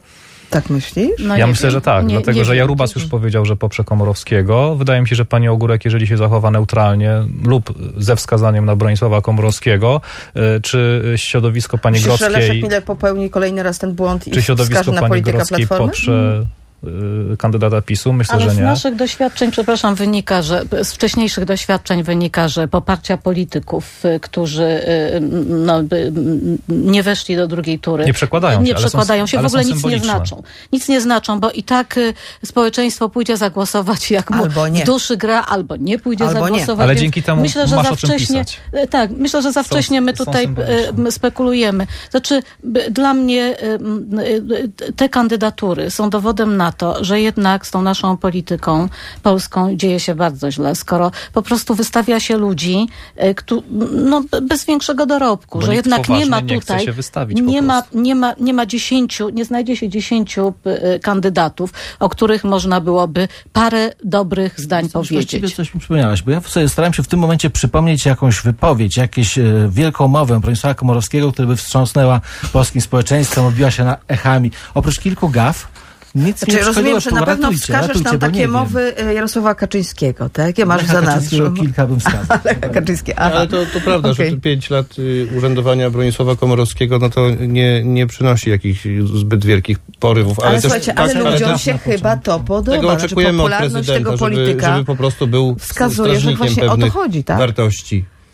Tak myślisz? No ja nie myślę, wiem. że tak, Nie- dlatego, nie że wiem. Jarubas już powiedział, że poprze Komorowskiego. Wydaje mi się, że pani Ogórek, jeżeli się zachowa neutralnie lub ze wskazaniem na Bronisława Komorowskiego, y, czy środowisko pani Myślisz, że Leszek Grodzkiej, Miller popełni kolejny raz ten błąd i czy środowisko wskaże na pani polityka Grodzkiej Platformy? poprze y, kandydata PiSu? Myślę, Ale że z nie. naszych doświadczeń, przepraszam, wynika, że z wcześniejszych doświadczeń wynika, że poparcia polityków, y, którzy y, no, by, m, nie weszli do drugiej tury, Nie przekładają się, nie ale są- przekładają się, ale w ogóle są nic nie symboliczne. znaczą. Nic nie znaczą, bo i tak y, społeczeństwo pójdzie zagłosować, jak mu Albo nie. w duszy gra, albo nie pójdzie Albo nie. zagłosować. Ale więc dzięki temu myślę, że masz za o czym wcześnie, pisać. y, tak, myślę, że za Są- wcześnie my są tutaj symboliczne. y, spekulujemy. Znaczy, b- dla mnie y, y, y, te kandydatury są dowodem na to, że jednak z tą naszą polityką polską dzieje się bardzo źle, skoro po prostu wystawia się ludzi y, któ- no, bez większego dorobku, Bo że nikt jednak nie ma poważnie nie chce tutaj, się wystawić po nie ma, prostu. nie ma, nie ma dziesięciu, nie znajdzie się dziesięciu y, kandydatów, o których można byłoby parę dobrych zdań Właściwie powiedzieć. coś mi przypomniałaś, bo ja sobie starałem się w tym momencie przypomnieć jakąś wypowiedź, jakąś e, wielką mowę Bronisława Komorowskiego, która by wstrząsnęła polskim społeczeństwem, odbiła się na echami. Oprócz kilku gaf, nic Znaczy, nie rozumiem, przeszkodziło, że na pewno ratujcie, wskażesz ratujcie, nam bo nie takie wiem. mowy y, Jarosława Kaczyńskiego, tak? Jakie masz Lecha za Kaczyńskiego nas? kilka bym wskazał. Lecha Kaczyńskiego, aha. Ale to, to prawda, Okej. że te pięć lat y, urzędowania Bronisława Komorowskiego, no to nie, nie przynosi jakichś zbyt wielkich porywów. Ale, Ale, też, słuchajcie, tak, ale ludziom też się chyba to podoba. tego Znaczy, oczekujemy od popularność prezydenta, tego żeby, polityka żeby po prostu był wskazuje, że strażnikiem właśnie o to pewnych chodzi, tak? wartości.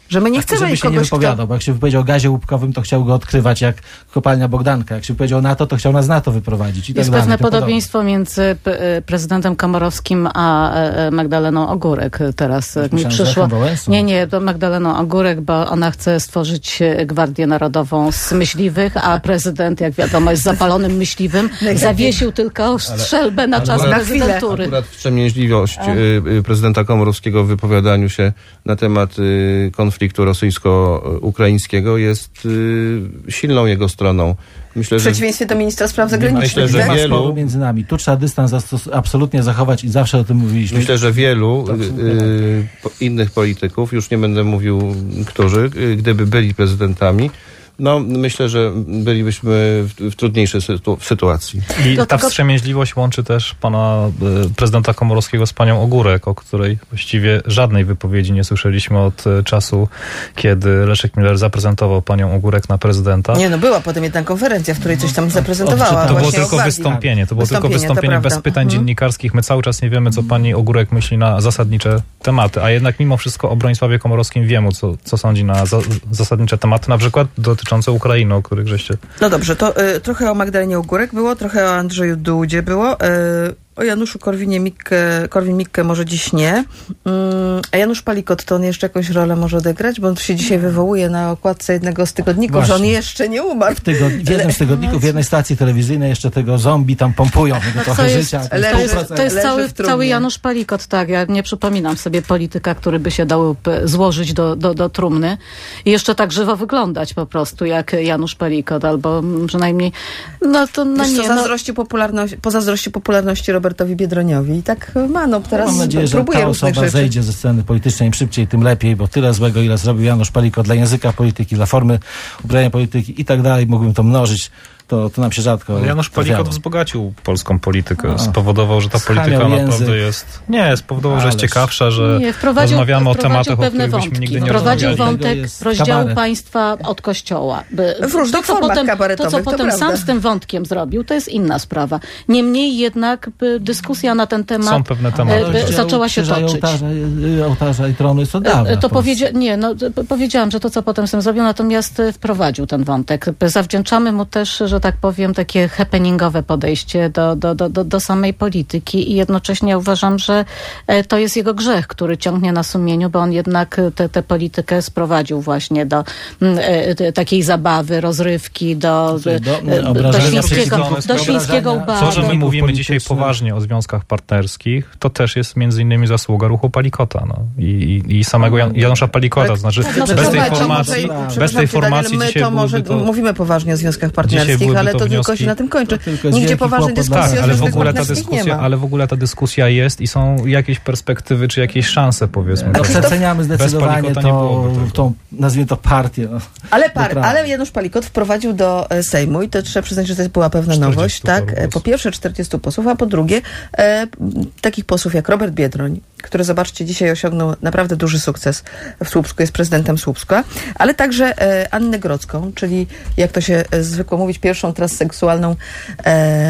Że my nie A chcemy żeby się kogoś, nie wypowiadał, kto... bo jak się wypowiedział o gazie łupkowym, to chciał go odkrywać jak kopalnia Bogdanka. Jak się wypowiedział o NATO, to chciał nas z NATO wyprowadzić i tak Jest dalej. pewne tym podobne. podobieństwo między p- prezydentem Komorowskim a e, Magdaleną Ogórek teraz Już mi myślałem, że przyszło. Lechem Wałęsą. Nie, nie, to Magdaleną Ogórek, bo ona chce stworzyć e, Gwardię Narodową z myśliwych, a prezydent, jak wiadomo, jest zapalonym myśliwym. Zawiesił tylko strzelbę na czas akurat- prezydentury. Akurat wstrzemięźliwość y, y, prezydenta Komorowskiego w wypowiadaniu się na temat y, konfliktu rosyjsko-ukraińskiego jest y, silną jego stroną. Myślę, W że przeciwieństwie do ministra spraw Myślę, zagranicznych. że Nie ma wielu- sporu między nami. Tu trzeba dystans zastos- absolutnie zachować i zawsze o tym mówiliśmy. Myślę, że wielu y, y, po- innych polityków, już nie będę mówił którzy, y, gdyby byli prezydentami, no myślę, że bylibyśmy w, w trudniejszej sytu- sytuacji. I To ta tylko- wstrzemięźliwość łączy też pana y, prezydenta Komorowskiego z panią Ogórek, o której właściwie żadnej wypowiedzi nie słyszeliśmy od y, czasu, kiedy Leszek Miller zaprezentował panią Ogórek na prezydenta. Nie, no była potem jedna konferencja, w której coś tam zaprezentowała. To było właśnie o tylko Gwardii. wystąpienie, to było tylko Wystąpienie, to wystąpienie bez prawda. pytań Mhm. dziennikarskich. My cały czas nie wiemy, co pani Ogórek myśli na zasadnicze tematy, a jednak mimo wszystko o Bronisławie Komorowskim wiemy, co, co sądzi na za, zasadnicze tematy, na przykład dotyczące Ukrainy, o których żeście... No dobrze, to y, trochę o Magdalenie Ogórek było, trochę o Andrzeju Dudzie było. Y, o Januszu Korwinie-Mikke, Korwin-Mikke może dziś nie. Mm, a Janusz Palikot, to on jeszcze jakąś rolę może odegrać? Bo on tu się dzisiaj wywołuje na okładce jednego z tygodników, Właśnie. że on jeszcze nie umarł. W, tygod- w jednym z tygodników, w jednej stacji telewizyjnej jeszcze tego zombie tam pompują, tego trochę To jest, życia. to leży- jest, to jest leży cały, w trumnie. cały Janusz Palikot, tak. Ja nie przypominam sobie polityka, który by się dał p- złożyć do, do, do trumny i jeszcze tak żywo wyglądać po prostu, jak Janusz Palikot, albo przynajmniej, no to no Wiesz co, nie, no, zazdrości popularności, pozazdrości popularności Robertowi Biedroniowi. I tak ma, no teraz Mam nadzieję, że próbuje ta różnych osoba rzeczy. zejdzie ze sceny politycznej im szybciej, tym lepiej, bo tyle złego, ile zrobił Janusz Palikot dla języka polityki, dla formy ubrania polityki i tak dalej, mógłbym to mnożyć, to, to nam się rzadko Ale Janusz trafiało. Palikot wzbogacił polską politykę. A. Spowodował, że ta Schamiał polityka język. naprawdę jest... Nie, spowodował, że jest Ależ. ciekawsza, że nie, wprowadził, rozmawiamy o wprowadził tematach, o pewne których byśmy wątki. nigdy nie Wprowadził rozmawiali. Tego wątek jest rozdziału kabaret. państwa od kościoła. By- W różnych to, co formach potem, to, kabaretowych, co to potem prawda. sam z tym wątkiem zrobił, to jest inna sprawa. Niemniej jednak by dyskusja na ten temat Są pewne e, tematy. by że- zaczęła się Krzyża i toczyć. Ołtarza, y, ołtarza i tronu jest od E, dawna. To w Polsce. powiedzia- nie, no, p- powiedziałam, że to, co potem z tym zrobił, natomiast e, wprowadził ten wątek. Zawdzięczamy mu też, że tak powiem, takie happeningowe podejście do, do, do, do, do samej polityki i jednocześnie uważam, że e, to jest jego grzech, który ciągnie na sumieniu, bo on jednak tę politykę sprowadził właśnie do m, e, te- takiej zabawy, rozrywki, do, Czyli do, e, do, obrażania świńskiego, przeciwników, do świńskiego obrażania- łba. To, że my do- Polityków mówimy dzisiaj politycznych. poważnie o związkach partnerskich, to też jest między innymi zasługa ruchu Palikota no. I, i, i samego Jan, Janusza Palikota. To znaczy, No, bez tej słuchajcie, formacji, może- bez przepraszam tej cię, Daniel, formacji my dzisiaj to może byłyby to... mówimy poważnie o związkach partnerskich, byłyby ale to to tylko wnioski- się na tym kończy. to tylko jest Nigdzie wielki poważnej kłopot dla dyskusji Tak, o ale w związkach ogóle ta partnerskich nie dyskusja, ma. ale w ogóle ta dyskusja jest i są jakieś perspektywy, czy jakieś szanse, powiedzmy. No, Bez- przeceniamy bez zdecydowanie Palikota nie to, byłoby tego. tą, nazwijmy to partię. No. Ale, par, Dobra. ale Janusz Palikot wprowadził do e, Sejmu i to trzeba przyznać, że to była pewna czterdziestu nowość, paru tak? E, posłów. Po pierwsze czterdziestu posłów, a po drugie e, m, takich posłów jak Robert Biedroń, który, zobaczcie, dzisiaj osiągnął naprawdę duży sukces w Słupsku, jest prezydentem Słupska, ale także e, Annę Grodzką, czyli jak to się e, zwykło mówić, pierwszą transseksualną e,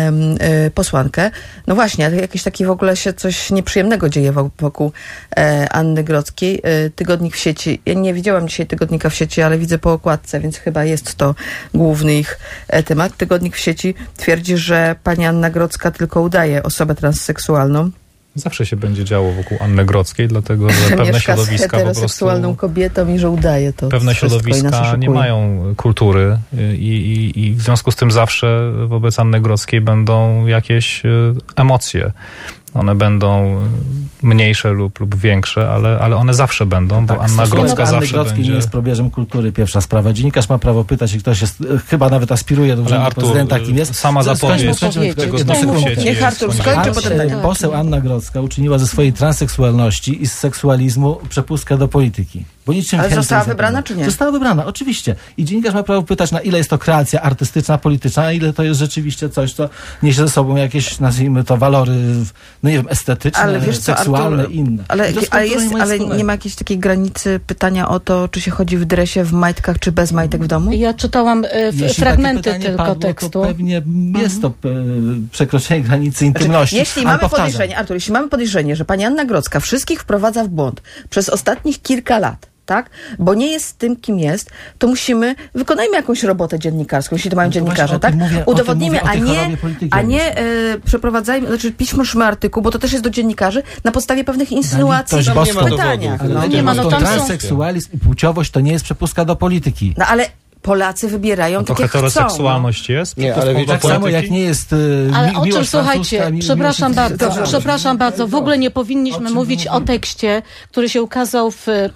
e, posłankę. No właśnie, ale jakieś takie w ogóle się coś nieprzyjemnego dzieje wo- wokół e, Anny Grodzkiej. E, tygodnik w sieci, ja nie widziałam dzisiaj tygodnika w sieci, ale widzę po okładce, więc chyba jest to główny ich e, temat. Tygodnik w sieci twierdzi, że pani Anna Grodzka tylko udaje osobę transseksualną. Zawsze się będzie działo wokół Anny Grodzkiej, dlatego że pewne Mieszka z środowiska po heteroseksualną prostu... kobietą i że udaje to Pewne wszystko i nas środowiska nie oszukuje. mają kultury i, i, i w związku z tym zawsze wobec Anny Grodzkiej będą jakieś y, emocje. One będą mniejsze lub, lub większe, ale, ale one zawsze będą, bo Tak, Anna stosunek Grodzka Anny zawsze Grodzkiej będzie... nie jest probierzem kultury, pierwsza sprawa. Dziennikarz ma prawo pytać, czy ktoś jest, e, chyba nawet aspiruje do Ale urzędu Artur, prezydenta, kim jest. sama Skończmy, zapowiedź skończmy, tego jedną tygodnia w sekundkę. sieci Niech jest Artur poniekąd- skończy, A, potem e, Daniel. poseł Anna Grodzka uczyniła ze swojej transseksualności i z seksualizmu przepustkę do polityki. Bo niczym Ale więcej została nie wybrana, zrobiła. czy nie? Została wybrana, oczywiście. I dziennikarz ma prawo pytać, na ile jest to kreacja artystyczna, polityczna, a ile to jest rzeczywiście coś, co niesie ze sobą jakieś, nazwijmy to, walory, no nie wiem, estetyczne, Ale wiesz co, seksualne Artur, i inne. ale, To z ale, kulturą jest, ma nic ale wspólnego. nie ma jakiejś takiej granicy pytania o to, czy się chodzi w dresie, w majtkach, czy bez majtek w domu? Ja czytałam e, f- Jeśli fragmenty takie pytanie tylko padło, tekstu. To pewnie jest to e, przekroczenie granicy intymności. Znaczy, jeśli Ale mamy powtarzam, podejrzenie, Artur, jeśli mamy podejrzenie, że pani Anna Grodzka wszystkich wprowadza w błąd przez ostatnich kilka lat, tak? Bo nie jest tym, kim jest, to musimy, wykonajmy jakąś robotę dziennikarską, jeśli to mają No to dziennikarze, właśnie o tak? tym mówię- o Udowodnimy, tym mówię, o tej a nie, chorobie polityki, a nie Agnieszka. e, przeprowadzajmy, znaczy piszmy artykuł, bo to też jest do dziennikarzy, na podstawie pewnych insynuacji litość i boską. pytaniach. Ale No nie ma, no tam są- transseksualizm i płciowość to nie jest przepustka do polityki. No ale Polacy wybierają No to tak, jak chcą. heteroseksualność jest? Nie, ale przepustką wiecie, do Tak samo polityki? jak nie jest e, Ale mi- o czym, miłość słuchajcie, francuska, mi- przepraszam miłość- bardzo, Dobrze. przepraszam bardzo, w ogóle nie powinniśmy mówić o tekście, który się ukazał w, e, e,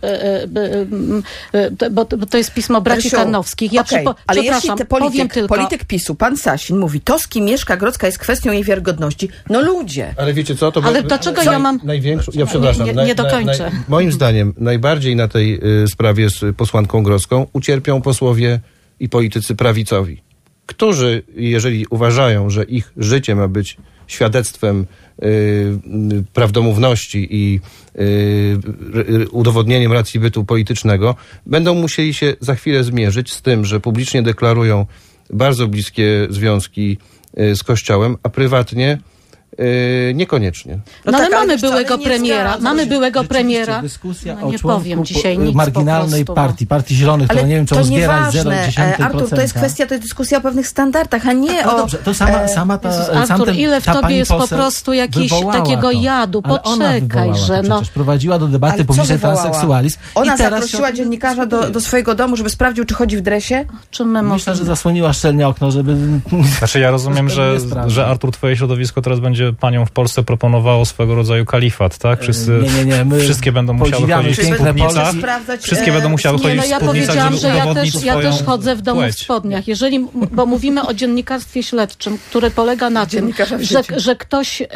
e, e, bo, bo to jest pismo braci Rysiu, Karnowskich. Ja okej, przypo- ale jeśli przepraszam, te powiem polityk, tylko, polityk PiSu, pan Sasin mówi, to z kim mieszka Grodzka jest kwestią jej wiarygodności. No ludzie. Ale wiecie co? To Ale by- dlaczego co- ja mam- Największą, ja przepraszam. nie- nie dokończę. moim zdaniem najbardziej na tej y, sprawie z posłanką Grodzką ucierpią posłowie i politycy prawicowi, którzy, jeżeli uważają, że ich życie ma być świadectwem y, y, prawdomówności i y, y, udowodnieniem racji bytu politycznego, będą musieli się za chwilę zmierzyć z tym, że publicznie deklarują bardzo bliskie związki y, z Kościołem, a prywatnie y, niekoniecznie. no, No ale tak, ale mamy wcale byłego nie premiera, zgadzam mamy się. byłego Rzeczywiście premiera. dyskusja No o nie członku powiem dzisiaj po- nic marginalnej po prostu, partii, partii Zielonych, to Ale nie wiem, czy to on zbierać nieważne, zero przecinek jeden procent. Artur, to jest kwestia, to jest dyskusja o pewnych standardach, a nie No o... dobrze, to sama, e, sama ta, Jezus, sam Artur, ten, ile w ta tobie pani jest po poseł prostu jakiś wywołała takiego to. jadu. Ale ona Poczekaj, wywołała że to, no- przecież prowadziła do debaty Ale co publicznej wywołała? transseksualizm. Ona i teraz zaprosiła się- dziennikarza do, do swojego domu, żeby sprawdził, czy chodzi w dresie? Czym my Myślę, możemy... że zasłoniła szczelnie okno, żeby... Znaczy ja rozumiem, To nie że, jest prawda. że Artur, twoje środowisko teraz będzie panią w Polsce proponowało swego rodzaju kalifat, tak? Wszyscy, Nie, nie, nie, my wszystkie będą musiały podziwiamy chodzić w piękne spódnicach. Polski. Sprawdzać, Wszystkie e, będą musiały Nie, chodzić no w ja spódnicach, powiedziałam, żeby że ja udowodnić też, ja swoją też chodzę w domu w płeć. spodniach. Jeżeli, bo mówimy o dziennikarstwie śledczym, które polega na tym, Dziennikarza w że, życiu. że ktoś y,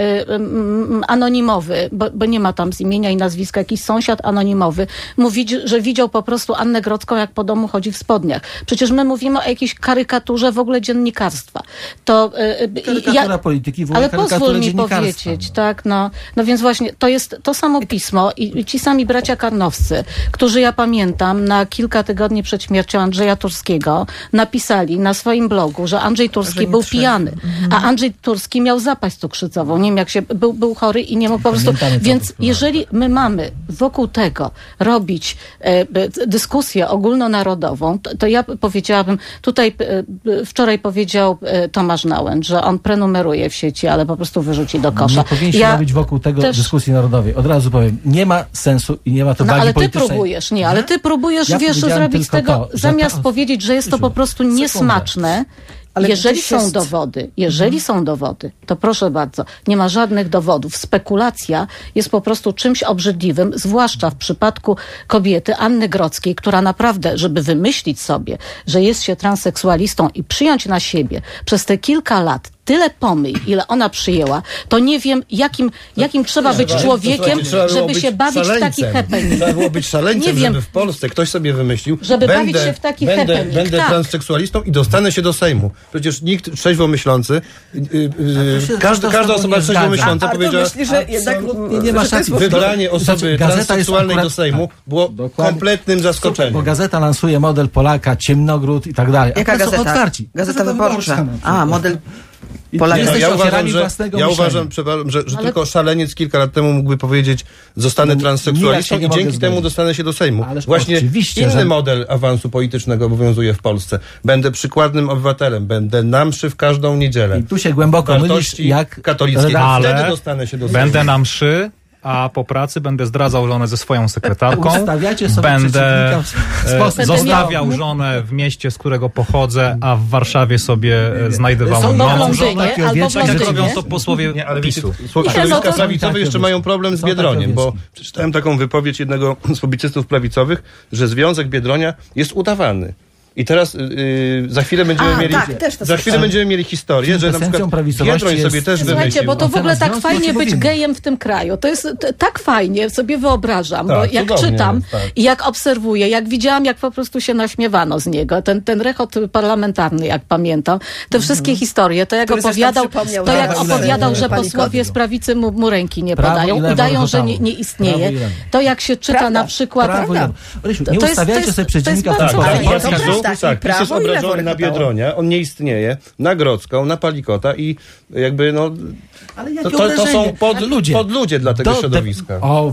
y, anonimowy, bo, bo nie ma tam z imienia i nazwiska, jakiś sąsiad anonimowy, mówi, że widział po prostu Annę Grodzką, jak po domu chodzi w spodniach. Przecież my mówimy o jakiejś karykaturze w ogóle dziennikarstwa. To, y, y, Karykatura polityki, w ogóle ale karykatura pozwól mi dziennikarstwa, powiedzieć, no. tak, no, no więc właśnie to jest to samo pismo i, i ci sami bracia Karnowscy, którzy ja pamiętam na kilka tygodni przed śmiercią Andrzeja Turskiego napisali na swoim blogu, że Andrzej Turski Że nie był trzeba. pijany, a Andrzej Turski miał zapaść cukrzycową, nie wiem jak się, był, był chory i nie mógł po prostu, Pamiętamy, co więc to było. jeżeli my mamy wokół tego robić e, b- dyskusję ogólnonarodową, to, to ja powiedziałabym, tutaj e, wczoraj powiedział e, Tomasz Nałęcz, że on prenumeruje w sieci, ale po prostu wyrzuci do kosza. Nie powinniśmy Ja robić wokół tego też- dyskusji narodowej. Od razu powiem, nie ma sensu i nie ma to No wagi ale ty politycznej. próbujesz, nie, ale ty próbujesz, Ja wiesz, powiedziałem zrobić z tylko tego, to, że zamiast to- powiedzieć, że jest to po prostu Sekundę. niesmaczne, Ale jeżeli gdzieś są jest- dowody, jeżeli są dowody, to proszę bardzo, nie ma żadnych dowodów. Spekulacja jest po prostu czymś obrzydliwym, zwłaszcza w przypadku kobiety Anny Grodzkiej, która naprawdę, żeby wymyślić sobie, że jest się transseksualistą i przyjąć na siebie przez te kilka lat tyle pomyj, ile ona przyjęła, to nie wiem, jakim, jakim trzeba być człowiekiem, żeby się bawić w taki happening. Trzeba było być szaleńcem, Nie wiem. żeby w Polsce ktoś sobie wymyślił, Żeby będę, bawić się w taki będę, happening, będę tak. transseksualistą i dostanę się do Sejmu. Przecież nikt trzeźwo myślący, yy, yy, się- każdy, to każda z tobą osoba nie trzeźwo zgadza. myśląca A Artur powiedziała, myśli, że jednak Absolutnie nie ma że to jest szansy. wybranie osoby Znaczy, gazeta jest transseksualnej akurat- do Sejmu było Dokładnie. kompletnym Bo zaskoczeniem. gazeta lansuje model Polaka, ciemnogród i tak dalej. A Jaka to są gazeta? otwarci. Gazeta Wyborcza. na przykład. A, model I- Polak Nie, no, jesteś ja ofiarami uważam, że, własnego ja myślenia. uważam przepraszam, że, że Ale- tylko szaleniec kilka lat temu mógłby powiedzieć, zostanę No, transseksualistą nijak się nie i dzięki mogę temu zgodzić. dostanę się do Sejmu. Ależ Właśnie oczywiście, inny że- model awansu politycznego obowiązuje w Polsce. Będę przykładnym obywatelem, będę na mszy w każdą niedzielę. I tu się głęboko mylisz, Wartości jak katolickie. redakcja- Ale Wtedy dostanę się do Sejmu. Będę na mszy, a po pracy będę zdradzał żonę ze swoją sekretarką. Ustawiacie sobie Będę przeciwnika w e, sposób. Będę zostawiał miał- żonę w mieście, z którego pochodzę, a w Warszawie sobie e, Są znajdowałem Albo w nową żonę. Londynie, albo w Tak jak Londynie. robią to posłowie Nie, ale wiecie, PiSu. środowiska no to- prawicowe jeszcze mają problem z Są Biedroniem, takie bo wieści. przeczytałem taką wypowiedź jednego z publicystów prawicowych, że Związek Biedronia jest udawany. I teraz yy, za chwilę będziemy A, mieli tak, też to za chwilę słyszałem. będziemy mieli historię, że na Esencją przykład prawicowości Biedroń sobie jest- też Słuchajcie, wymyślił. bo to w Ocena ogóle tak związku, fajnie o czym być mówimy. gejem w tym kraju. To jest t- tak fajnie, sobie wyobrażam, Tak, bo jak cudownie czytam jest, tak. i jak obserwuję, jak widziałam, jak po prostu się naśmiewano z niego, ten, ten rechot parlamentarny, jak pamiętam, te wszystkie historie, to jak Który zresztą opowiadał, przypomniał to jak zaraz, opowiadał, e, że pani posłowie Kodno. z prawicy mu, mu ręki nie Prawo podają, i lewo udają, że rechotało. nie, nie Prawo istnieje. i lewo. To jak się czyta Prawda. na przykład... Prawo i lewo. Rysiu, To- nie to jest- ustawiajcie to jest- sobie to jest przeciwnika w ten bardzo Tak, sposób. fajnie. tak, to PiSu, prawda. I tak, PiS jest prawo, i lewo obrażony na rechotało. Biedronia, on nie istnieje, na Grodzką, na Palikota i jakby no Ale jakie to, to, to są uderzenie? pod, ludzie. pod ludzie dla tego Do- środowiska. O, wy,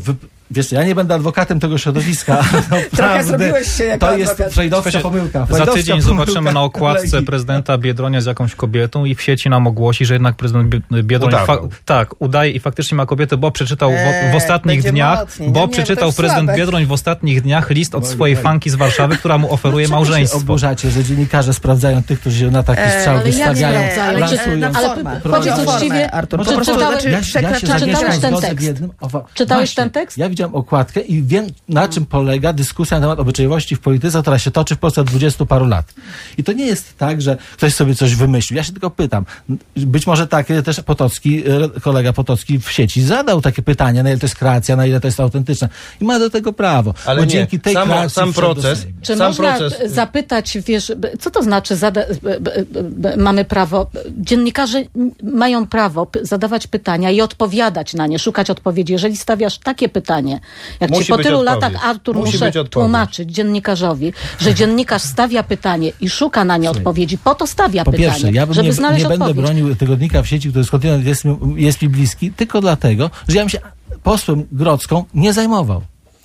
Wiesz, ja nie będę adwokatem tego środowiska. Trochę zrobiłeś się jako To jest adwokat. freudowska pomyłka. Za Freudowska tydzień pomyłka zobaczymy na okładce kolegi. prezydenta Biedronia z jakąś kobietą i w sieci nam ogłosi, że jednak prezydent Bie- Biedroń fa- Udawał. tak, udaje i faktycznie ma kobietę, bo przeczytał w, Eee, w ostatnich będzie dniach, mocniej. bo Nie, nie, to przeczytał jest prezydent słabe. Biedroń w ostatnich dniach list od swojej fanki z Warszawy, która mu oferuje Dlaczego się małżeństwo. oburzacie, że dziennikarze sprawdzają tych, którzy się na taki strzał ale ja nie wystawiają, wiem, ale lansują. czy- ale formę. powiedz Formę, uczciwie, Artur. czy Po prostu, czytałeś- znaczy, Ja, ja się przekraczamy Czytałeś zamieszkam ten zgodzę w tekst? jednym. O, wa- Czytałeś właśnie, ten tekst? Ja widziałem okładkę i wiem, na czym polega dyskusja na temat obyczajowości w polityce, która się toczy w Polsce od dwudziestu paru lat. I to nie jest tak, że ktoś sobie coś wymyślił. Ja się tylko pytam. Być może takie też Potocki, e, kolega Potocki w sieci zadał takie pytanie, na ile to jest kreacja, na ile to jest autentyczne. I ma do tego prawo. Ale bo nie, dzięki tej samo- kreacji sam wszedł do proces- Sejmu. Czy Sam można proces- zapytać, wiesz, b- co to znaczy, zada- b- b- b- mamy prawo, dziennikarze n- mają prawo p- zadawać pytania i odpowiadać na nie, szukać odpowiedzi. Jeżeli stawiasz takie pytanie, jak Musi ci po być tylu odpowiedź. latach, Artur, Musi muszę być odpowiedź. tłumaczyć dziennikarzowi, że dziennikarz stawia pytanie i szuka na nie odpowiedzi, po to stawia Po pytanie, pierwsze, ja bym żeby nie, znaleźć nie będę odpowiedź. bronił tygodnika w sieci, który skądinąd jest, mi- jest mi bliski, tylko dlatego, że ja bym się posłem Grodzką nie zajmował.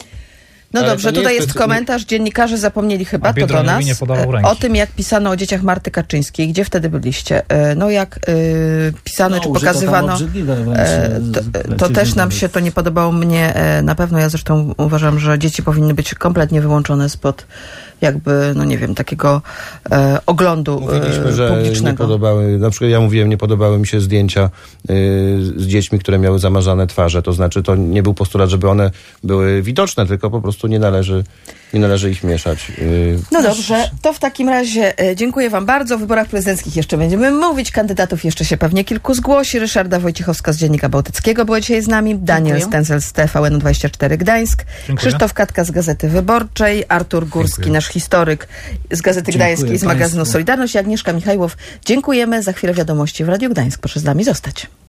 No Ale dobrze, to nie tutaj jest jest specjalnie- komentarz. Dziennikarze zapomnieli chyba, A to do Biedroniowi nas, nie podawał e, ręki. o tym, jak pisano o dzieciach Marty Kaczyńskiej. Gdzie wtedy byliście? E, No jak e, pisano, No, czy użyto tam pokazywano, obrzydliwe wręcz, e, to, e, to też nam wręcz. się to nie podobało mnie e, na pewno. Ja zresztą uważam, że dzieci powinny być kompletnie wyłączone spod jakby, no nie wiem, takiego e, oglądu Mówiliśmy, e, że nie publicznego. podobały, na przykład ja mówiłem, nie podobały mi się zdjęcia y, z dziećmi, które miały zamarzane twarze. To znaczy, to nie był postulat, żeby one były widoczne, tylko po prostu nie należy, nie należy ich mieszać. Y, No dobrze, to w takim razie e, dziękuję wam bardzo. W wyborach prezydenckich jeszcze będziemy mówić. Kandydatów jeszcze się pewnie kilku zgłosi. Ryszarda Wojciechowska z Dziennika Bałtyckiego była dzisiaj z nami. Daniel Dziękuję. Stęsel z T V N dwadzieścia cztery Gdańsk. Dziękuję. Krzysztof Katka z Gazety Wyborczej. Artur Górski, Dziękuję. nasz historyk z Gazety Dziękuję Gdańskiej, z magazynu państwu. Solidarność. I Agnieszka Michajłow. Dziękujemy. Za chwilę wiadomości w Radiu Gdańsk. Proszę z nami zostać.